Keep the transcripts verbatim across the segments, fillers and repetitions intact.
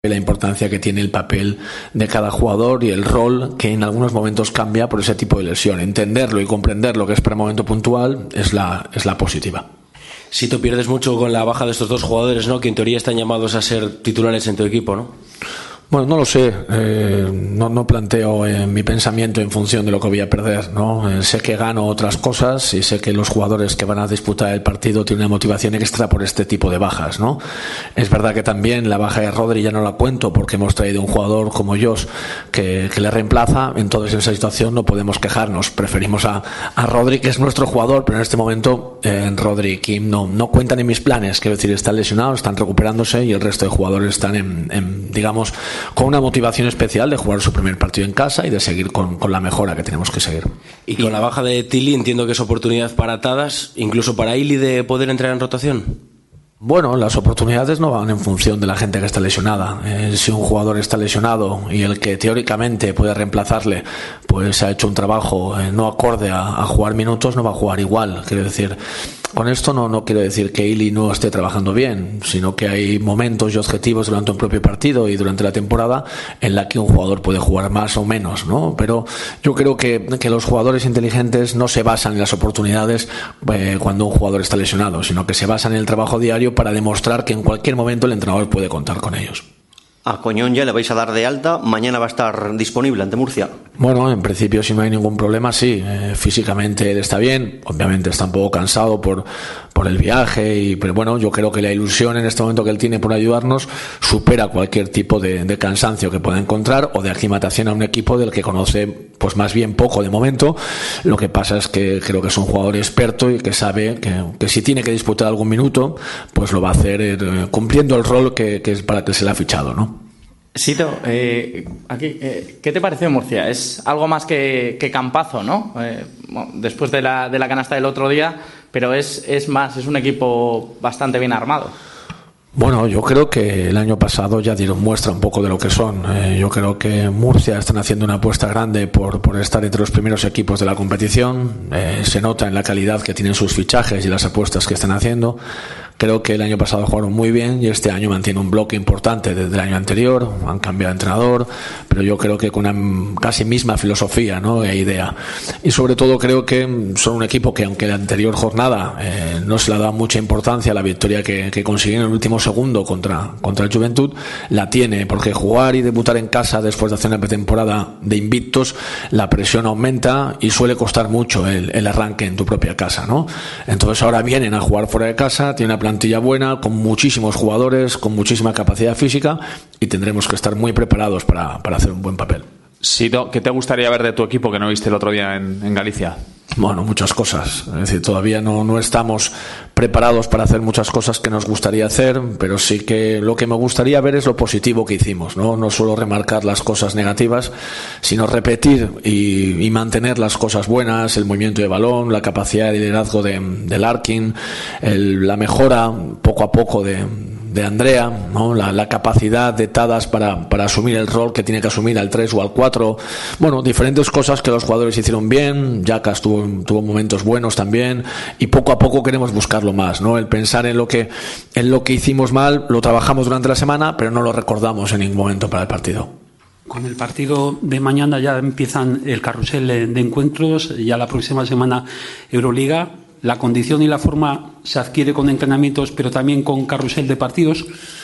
la importancia que tiene el papel de cada jugador y el rol que en algunos momentos cambia por ese tipo de lesión. Entenderlo y comprender lo que es para un momento puntual es la, es la positiva. Si tú pierdes mucho con la baja de estos dos jugadores, ¿no?, que en teoría están llamados a ser titulares en tu equipo, ¿no? Bueno, no lo sé, eh, no, no planteo eh, mi pensamiento en función de lo que voy a perder, ¿no? Eh, sé que gano otras cosas y sé que los jugadores que van a disputar el partido tienen una motivación extra por este tipo de bajas, ¿no? Es verdad que también la baja de Rodri ya no la cuento porque hemos traído un jugador como Josh que, que le reemplaza, entonces en esa situación no podemos quejarnos, preferimos a, a Rodri, que es nuestro jugador, pero en este momento eh, Rodri y Kim no, no cuentan en mis planes, quiero decir, están lesionados, están recuperándose y el resto de jugadores están en, en digamos, con una motivación especial de jugar su primer partido en casa y de seguir con, con la mejora que tenemos que seguir. Y con la baja de Tilly entiendo que es oportunidad para Tadas, incluso para Ili, de poder entrar en rotación. Bueno, las oportunidades no van en función de la gente que está lesionada. Eh, si un jugador está lesionado y el que teóricamente puede reemplazarle pues ha hecho un trabajo eh, no acorde a, a jugar minutos, no va a jugar igual. Quiero decir, con esto no, no quiero decir que Ili no esté trabajando bien, sino que hay momentos y objetivos durante un propio partido y durante la temporada en la que un jugador puede jugar más o menos, ¿no? Pero yo creo que, que los jugadores inteligentes no se basan en las oportunidades eh, cuando un jugador está lesionado, sino que se basan en el trabajo diario para demostrar que en cualquier momento el entrenador puede contar con ellos. A Coñón ya le vais a dar de alta, mañana va a estar disponible ante Murcia. Bueno, en principio si no hay ningún problema, sí, eh, físicamente él está bien, obviamente está un poco cansado por, por el viaje, y, pero bueno, yo creo que la ilusión en este momento que él tiene por ayudarnos supera cualquier tipo de, de cansancio que pueda encontrar o de aclimatación a un equipo del que conoce pues más bien poco de momento. Lo que pasa es que creo que es un jugador experto y que sabe que, que si tiene que disputar algún minuto, pues lo va a hacer eh, cumpliendo el rol que, que es para que se le ha fichado, ¿no? Sito, eh, aquí, eh, ¿qué te pareció Murcia? Es algo más que, que Campazo, ¿no? Eh, bueno, después de la, de la canasta del otro día, pero es, es más, es un equipo bastante bien armado. Bueno, yo creo que el año pasado ya dieron muestra un poco de lo que son. Eh, yo creo que Murcia están haciendo una apuesta grande por, por estar entre los primeros equipos de la competición. Eh, se nota en la calidad que tienen sus fichajes y las apuestas que están haciendo. Creo que el año pasado jugaron muy bien y este año mantiene un bloque importante desde el año anterior. Han cambiado de entrenador, pero yo creo que con una casi misma filosofía, ¿no?, e idea. Y sobre todo creo que son un equipo que, aunque la anterior jornada eh, no se le ha dado mucha importancia a la victoria que, que consiguieron en el último segundo contra, contra el Juventud, la tiene, porque jugar y debutar en casa después de hacer una pretemporada de invictos, la presión aumenta y suele costar mucho el, el arranque en tu propia casa, ¿no? Entonces ahora vienen a jugar fuera de casa, tiene una plantilla buena, con muchísimos jugadores, con muchísima capacidad física, y tendremos que estar muy preparados para, para hacer un buen papel. Sito, ¿qué te gustaría ver de tu equipo que no viste el otro día en, en Galicia? Bueno, muchas cosas. Es decir, todavía no, no estamos preparados para hacer muchas cosas que nos gustaría hacer, pero sí que lo que me gustaría ver es lo positivo que hicimos, ¿no? No solo remarcar las cosas negativas, sino repetir y, y mantener las cosas buenas, el movimiento de balón, la capacidad de liderazgo de, de Larkin, el, la mejora poco a poco de, de Andrea, ¿no? La, la capacidad de Tadas para, para asumir el rol que tiene que asumir al tres o al cuatro. Bueno, diferentes cosas que los jugadores hicieron bien. Jackas tuvo, tuvo momentos buenos también, y poco a poco queremos buscarlo más, ¿no? El pensar en lo que en lo que hicimos mal, lo trabajamos durante la semana, pero no lo recordamos en ningún momento para el partido. Con el partido de mañana ya empiezan el carrusel de encuentros, ya la próxima semana Euroliga. La condición y la forma se adquiere con entrenamientos, pero también con carrusel de partidos.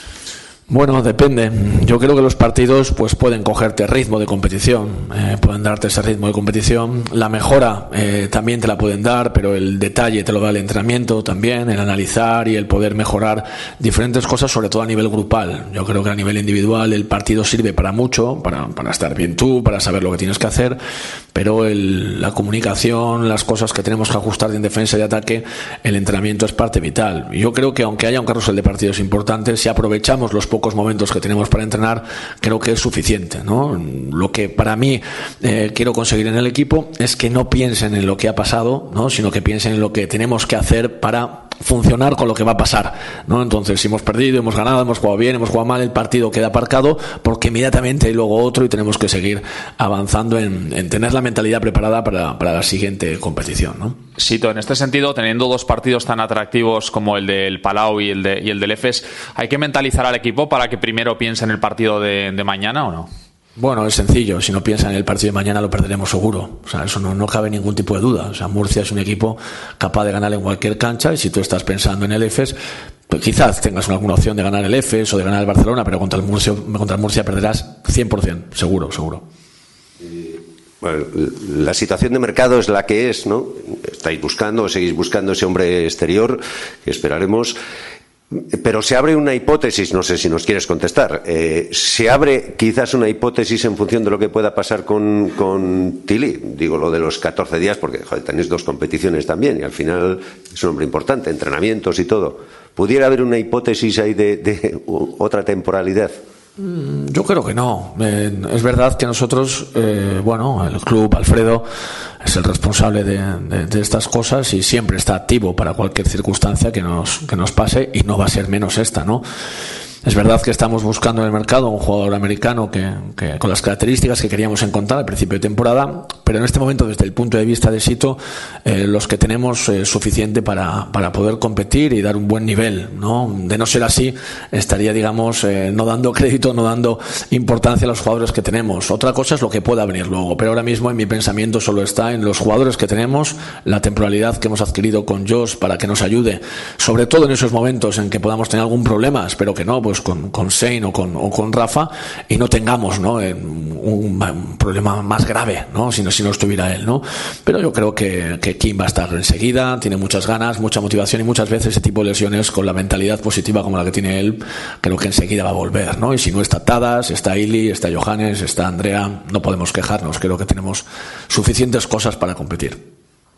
Bueno, depende. Yo creo que los partidos pues pueden cogerte ritmo de competición, eh, pueden darte ese ritmo de competición. La mejora eh, también te la pueden dar, pero el detalle te lo da el entrenamiento también, el analizar y el poder mejorar diferentes cosas, sobre todo a nivel grupal. Yo creo que a nivel individual el partido sirve para mucho, para, para estar bien tú, para saber lo que tienes que hacer, pero el, la comunicación, las cosas que tenemos que ajustar en defensa y ataque, el entrenamiento es parte vital. Yo creo que aunque haya un carrusel de partidos importantes, si aprovechamos los pocos momentos que tenemos para entrenar, creo que es suficiente, ¿no? Lo que para mí eh, quiero conseguir en el equipo es que no piensen en lo que ha pasado, ¿no?, sino que piensen en lo que tenemos que hacer para funcionar con lo que va a pasar, ¿no? Entonces, si hemos perdido, hemos ganado, hemos jugado bien, hemos jugado mal, el partido queda aparcado porque inmediatamente hay luego otro y tenemos que seguir avanzando en, en tener la mentalidad preparada para, para la siguiente competición, ¿no? Sito, en este sentido, teniendo dos partidos tan atractivos como el del Palau y el, de, y el del Efes, ¿hay que mentalizar al equipo para que primero piense en el partido de, de mañana o no? Bueno, es sencillo. Si no piensan en el partido de mañana lo perderemos seguro. O sea, eso no, no cabe ningún tipo de duda. O sea, Murcia es un equipo capaz de ganar en cualquier cancha y si tú estás pensando en el Efes, pues quizás tengas alguna opción de ganar el Efes o de ganar el Barcelona, pero contra el Murcia, contra el Murcia perderás cien por ciento, seguro, seguro. Bueno, la situación de mercado es la que es, ¿no? Estáis buscando, seguís buscando ese hombre exterior que esperaremos. Pero se abre una hipótesis, no sé si nos quieres contestar, eh, se abre quizás una hipótesis en función de lo que pueda pasar con, con Tilly, digo lo de los catorce días porque joder, tenéis dos competiciones también y al final es un hombre importante, entrenamientos y todo. ¿Pudiera haber una hipótesis ahí de, de otra temporalidad? Yo creo que no. Eh, es verdad que nosotros, eh, bueno, el club, Alfredo, es el responsable de, de, de estas cosas y siempre está activo para cualquier circunstancia que nos, que nos pase y no va a ser menos esta, ¿no? Es verdad que estamos buscando en el mercado un jugador americano que, que con las características que queríamos encontrar al principio de temporada, pero en este momento, desde el punto de vista de Sito, eh, los que tenemos es eh, suficiente para, para poder competir y dar un buen nivel, ¿no? De no ser así, estaría, digamos, eh, no dando crédito, no dando importancia a los jugadores que tenemos. Otra cosa es lo que pueda venir luego, pero ahora mismo en mi pensamiento solo está en los jugadores que tenemos, la temporalidad que hemos adquirido con Josh para que nos ayude, sobre todo en esos momentos en que podamos tener algún problema, espero que no, pues con, con Shane o con, o con Rafa y no tengamos, ¿no? un, un problema más grave, ¿no? Si no, si no estuviera él, ¿no? Pero yo creo que, que Kim va a estar enseguida, tiene muchas ganas, mucha motivación y muchas veces ese tipo de lesiones con la mentalidad positiva como la que tiene él, creo que enseguida va a volver, ¿no? Y si no está Tadas, está Ili, está Johannes, está Andrea, no podemos quejarnos, creo que tenemos suficientes cosas para competir.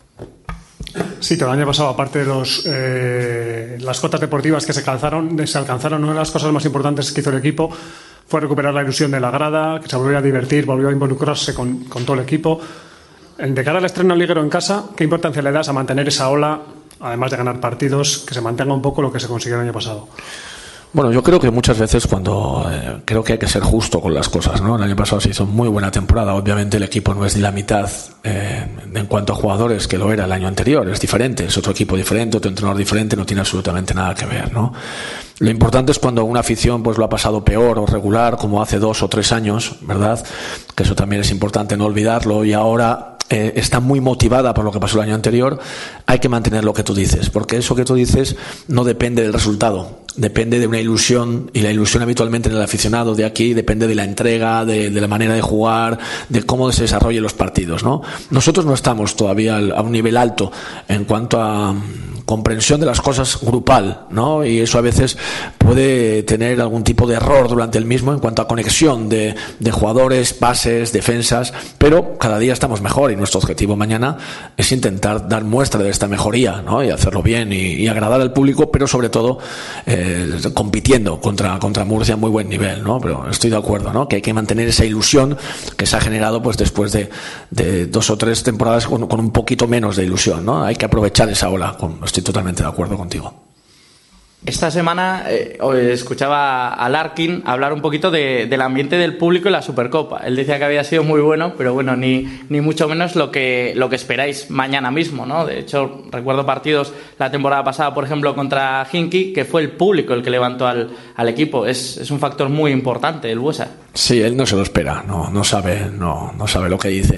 Sí, que el año pasado, aparte de los, eh, las cotas deportivas que se alcanzaron, se alcanzaron, una de las cosas más importantes que hizo el equipo fue recuperar la ilusión de la grada, que se volvió a divertir, volvió a involucrarse con, con todo el equipo. De cara al estreno liguero en casa, ¿qué importancia le das a mantener esa ola, además de ganar partidos, que se mantenga un poco lo que se consiguió el año pasado? Bueno, yo creo que muchas veces cuando eh, creo que hay que ser justo con las cosas, ¿no? El año pasado se hizo muy buena temporada. Obviamente el equipo no es ni la mitad eh, en cuanto a jugadores que lo era el año anterior. Es diferente, es otro equipo diferente, otro entrenador diferente, no tiene absolutamente nada que ver, ¿no? Lo importante es cuando una afición pues lo ha pasado peor o regular, como hace dos o tres años, ¿verdad? Que eso también es importante no olvidarlo y ahora Eh, está muy motivada por lo que pasó el año anterior. Hay que mantener lo que tú dices, porque eso que tú dices no depende del resultado, depende de una ilusión, y la ilusión habitualmente en el aficionado de aquí depende de la entrega, de, de la manera de jugar, de cómo se desarrollen los partidos, ¿no? Nosotros no estamos todavía a un nivel alto en cuanto a comprensión de las cosas grupal, ¿no? Y eso a veces puede tener algún tipo de error durante el mismo en cuanto a conexión de, de jugadores, pases, defensas, pero cada día estamos mejor y nuestro objetivo mañana es intentar dar muestra de esta mejoría, ¿no? Y hacerlo bien y, y agradar al público, pero sobre todo eh, compitiendo contra, contra Murcia a muy buen nivel, ¿no? Pero estoy de acuerdo, ¿no? Que hay que mantener esa ilusión que se ha generado pues después de, de dos o tres temporadas con, con un poquito menos de ilusión, ¿no? Hay que aprovechar esa ola. Con, Estoy totalmente de acuerdo contigo. Esta semana eh, escuchaba a Larkin hablar un poquito de, del ambiente del público en la Supercopa. Él decía que había sido muy bueno, pero bueno, ni, ni mucho menos lo que, lo que esperáis mañana mismo, ¿no? De hecho, recuerdo partidos la temporada pasada, por ejemplo, contra Hinky, que fue el público el que levantó al, al equipo. Es, es un factor muy importante el Buesa. Sí, él no se lo espera, no, no sabe, no, no sabe lo que dice.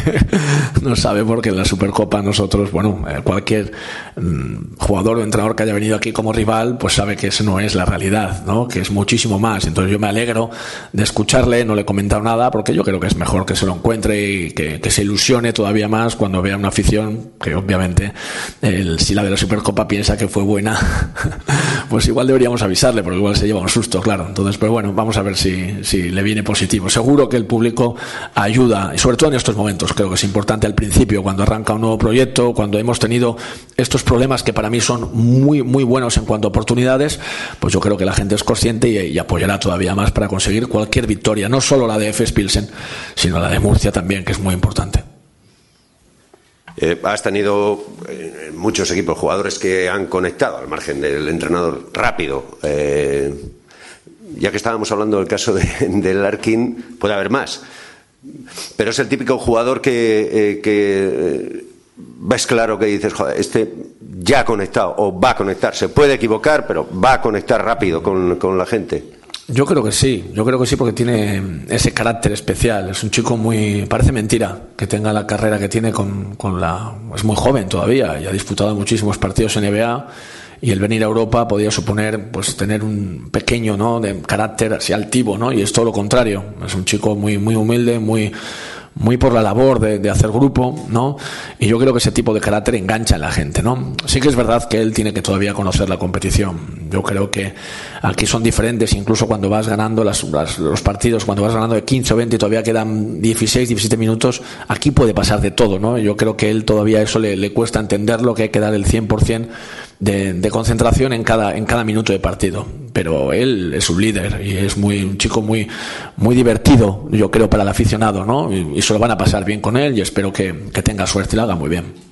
No sabe porque en la Supercopa nosotros, bueno, cualquier mmm, jugador o entrenador que haya venido aquí como rival, pues sabe que eso no es la realidad, ¿no? Que es muchísimo más. Entonces yo me alegro de escucharle, no le he comentado nada porque yo creo que es mejor que se lo encuentre y que, que se ilusione todavía más cuando vea una afición que obviamente el, si la de la Supercopa piensa que fue buena pues igual deberíamos avisarle porque igual se lleva un susto, claro. Entonces, pues bueno, vamos a ver si, si le viene positivo. Seguro que el público ayuda y sobre todo en estos momentos creo que es importante al principio cuando arranca un nuevo proyecto, cuando hemos tenido estos problemas que para mí son muy muy buenos en cuanto a oportunidades, pues yo creo que la gente es consciente y, y apoyará todavía más para conseguir cualquier victoria, no solo la de Efes Pilsen, sino la de Murcia también, que es muy importante. Eh, has tenido eh, muchos equipos, jugadores que han conectado al margen del entrenador rápido. Eh, ya que estábamos hablando del caso de, de Larkin, puede haber más. Pero es el típico jugador que, eh, que eh, ves claro que dices, joder, este ya ha conectado o va a conectar. Se puede equivocar, pero va a conectar rápido con, con la gente. Yo creo que sí, yo creo que sí porque tiene ese carácter especial. Es un chico muy... Parece mentira que tenga la carrera que tiene con, con la... Es muy joven todavía y ha disputado muchísimos partidos en N B A y el venir a Europa podía suponer pues tener un pequeño, ¿no?, de carácter así altivo, ¿no? Y es todo lo contrario. Es un chico muy, muy humilde, muy... muy por la labor de, de hacer grupo, ¿no? Y yo creo que ese tipo de carácter engancha a la gente, ¿no? Sí que es verdad que él tiene que todavía conocer la competición. Yo creo que aquí son diferentes, incluso cuando vas ganando las, las, los partidos, cuando vas ganando de quince o veinte y todavía quedan dieciséis, diecisiete minutos, aquí puede pasar de todo, ¿no? Yo creo que él todavía eso le, le cuesta entenderlo, que hay que dar el cien por ciento de, de concentración en cada, en cada minuto de partido. Pero él es un líder y es muy, un chico muy, muy divertido, yo creo, para el aficionado, ¿no? Y, y se lo van a pasar bien con él y espero que, que tenga suerte y lo haga muy bien.